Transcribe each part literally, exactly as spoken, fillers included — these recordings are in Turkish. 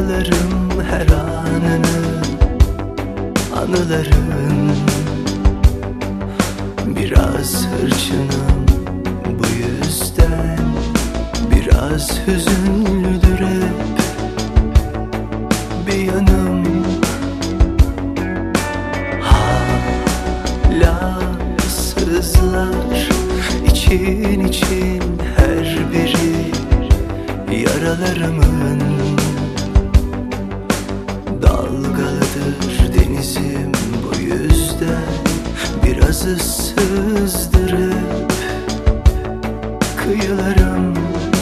Yakalarım her anını, anıların. Biraz hırçınım bu yüzden, biraz hüzünlüdür hep bir yanım. Hala sızlar için için her biri yaralarımın. Dalgalıdır denizim bu yüzden, biraz ıssızdır hep kıyılarım.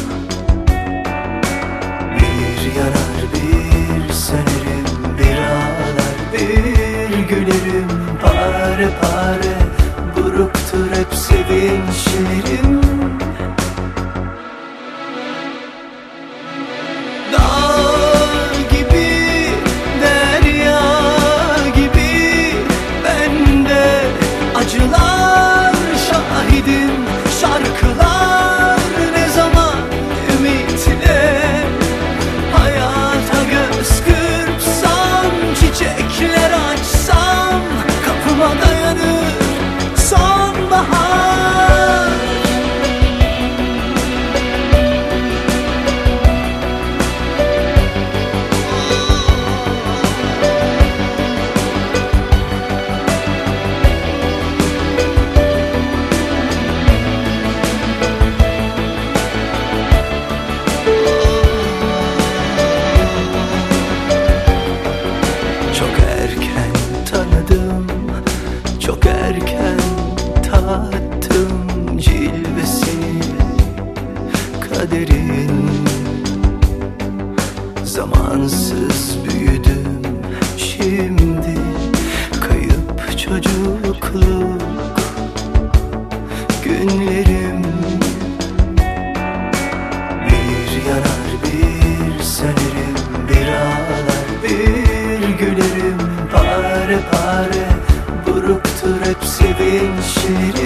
Bir yanar bir sönerim, bir ağlar bir gülerim. Pare pare buruktur hep sevinçlerim. Acılar şahidim, şarkılar ne zaman ümitle. Hayata göz kırpsam, çiçekler açsam, kapıma dayanır sonbahar. Çok erken tattım cilvesini, kaderin. Zamansız büyüdüm şimdi, kayıp çocukluk günlerim. Bir yanar bir sönerim, bir ağlar bir gülerim. Pare pare buruktur hep sevinçlerim.